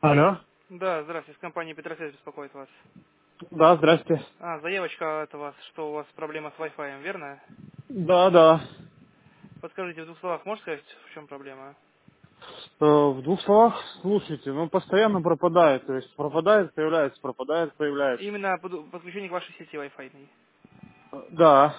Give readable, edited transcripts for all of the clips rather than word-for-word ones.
Алло. Да, здравствуйте, с компании Петросвязь беспокоит вас. Да, здрасте. Заявочка от вас, что у вас проблема с Wi-Fi, верно? Да, да. Подскажите в двух словах, можете сказать, в чем проблема? В двух словах, слушайте, ну постоянно пропадает, то есть пропадает, появляется, пропадает, появляется. Именно подключение к вашей сети Wi-Fi. Да.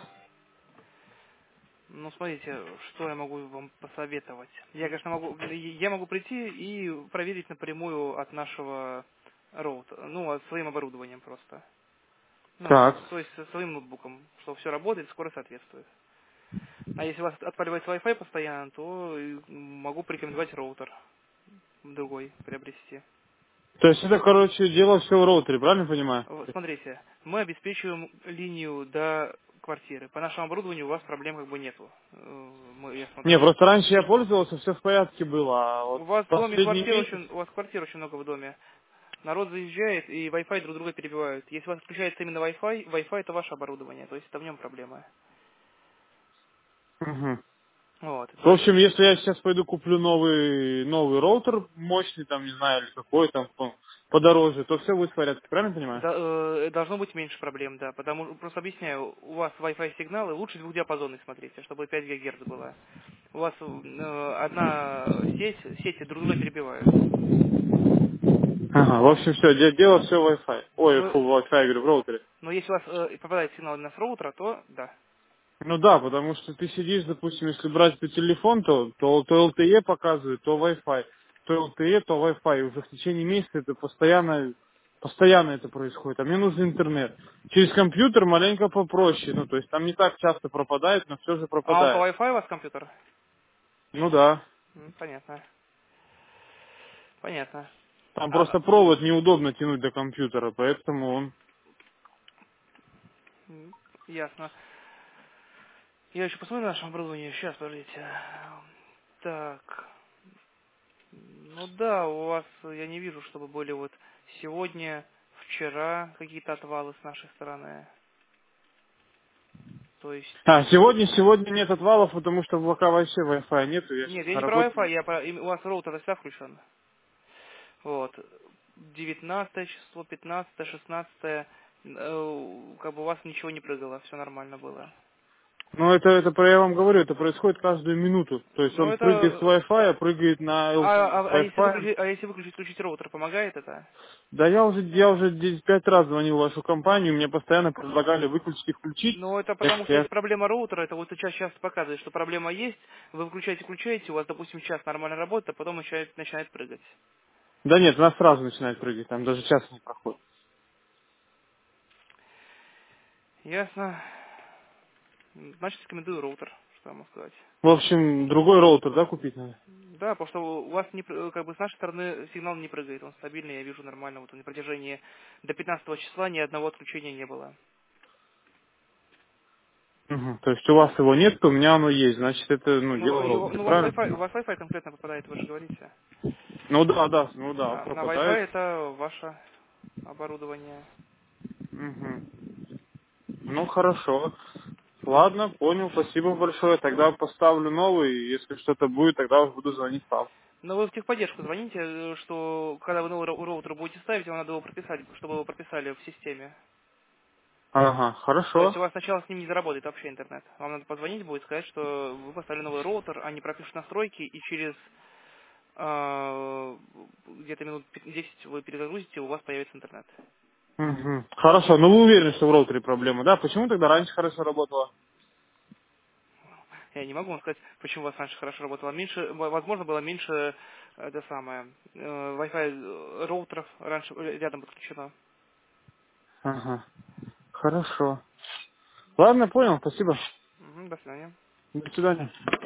Ну, смотрите, что я могу вам посоветовать. Я могу прийти и проверить напрямую от нашего роутера, своим оборудованием просто. Так. То есть со своим ноутбуком, что все работает, скорость соответствует. А если у вас отпаривается Wi-Fi постоянно, то могу порекомендовать роутер другой приобрести. То есть это, короче, дело все в роутере, правильно понимаю? Смотрите, мы обеспечиваем линию до квартиры. По нашему оборудованию у вас проблем как бы нету. Я Не, смотрю. просто раньше я пользовался, все в порядке было, а вот У вас в доме последний месяц... у вас квартир очень много в доме. Народ заезжает и Wi-Fi друг друга перебивают. Если у вас включается именно Wi-Fi, Wi-Fi это ваше оборудование, то есть это в нем проблема. Мгм. Вот. В То есть общем, если я сейчас пойду куплю новый роутер, мощный, там, не знаю, или какой там, подороже, то все будет в порядке, правильно понимаю? должно быть меньше проблем, да. Просто объясняю, у вас Wi-Fi сигналы лучше двухдиапазонных смотрите, чтобы 5 ГГц было. У вас одна сети друг друга перебивают. Ага, в общем, все, дело все в Wi-Fi. Ой, Но, фу, в Wi-Fi, говорю, в роутере. но если у вас попадает сигнал именно с роутера, то да. Ну да, потому что ты сидишь, допустим, если брать по телефон, то LTE показывает, то Wi-Fi. То LTE, то Wi-Fi. И уже в течение месяца это постоянно это происходит. А мне нужен интернет. Через компьютер маленько попроще. Ну, то есть там не так часто пропадает, но все же А он по пропадает. Wi-Fi у вас компьютер? Ну да. Понятно. Понятно. Там А, просто провод неудобно тянуть до компьютера, поэтому он... ясно. Я еще посмотрю на наше оборудование. Сейчас, подождите. Так. Ну да, у вас я не вижу, чтобы были вот сегодня, вчера какие-то отвалы с нашей стороны. То есть... Сегодня нет отвалов, потому что в ВК вообще Wi-Fi нету. Я Нет, сейчас я на не про работе. Wi-Fi, у вас роутер всегда включен. Вот. 19 число, 15, 16, как бы у вас ничего не прыгало, все нормально было. Ну, я вам говорю, это происходит каждую минуту. То есть Ну он прыгает с это... Wi-Fi, прыгает на с Wi-Fi. если выключить роутер, помогает это? Да я уже 5 раз звонил в вашу компанию, мне постоянно предлагали выключить и включить. Ну это потому что Я- есть проблема роутера, это вот сейчас часто показывает, что проблема есть, вы включаете, у вас, допустим, час нормально работает, а потом начинает прыгать. Да нет, она сразу начинает прыгать, там даже час не проходит. Ясно. Значит, рекомендую роутер, что я могу сказать. В общем, другой роутер, да, купить надо? Да, потому что у вас как бы с нашей стороны сигнал не прыгает, он стабильный, я вижу нормально, вот на протяжении до 15 числа ни одного отключения не было. Мгм. То есть у вас его нет, то у меня оно есть, значит это, дело в роутере, У правильно? вас Wi-Fi конкретно попадает, вы же говорите. Ну да, На Wi-Fi пропадает. это ваше оборудование. Мгм. Ну, хорошо. Ладно, понял, спасибо большое. Тогда поставлю новый, и если что-то будет, тогда уж буду звонить вам. Но вы в техподдержку звоните, что когда вы новый роутер будете ставить, вам надо его прописать, чтобы его прописали в системе. Ага, То есть хорошо. у вас сначала с ним не заработает вообще интернет. Вам надо позвонить будет, сказать, что вы поставили новый роутер, они пропишут настройки, и через где-то минут 10 вы перезагрузите, у вас появится интернет. Мгм. Хорошо, но вы уверены, что в роутере проблема, да? Почему тогда раньше хорошо работало? Я не могу вам сказать, почему у вас раньше хорошо работало. Возможно, было меньше это самое, Wi-Fi роутеров раньше рядом подключено. Ага, хорошо. Ладно, понял, спасибо. До свидания. До свидания.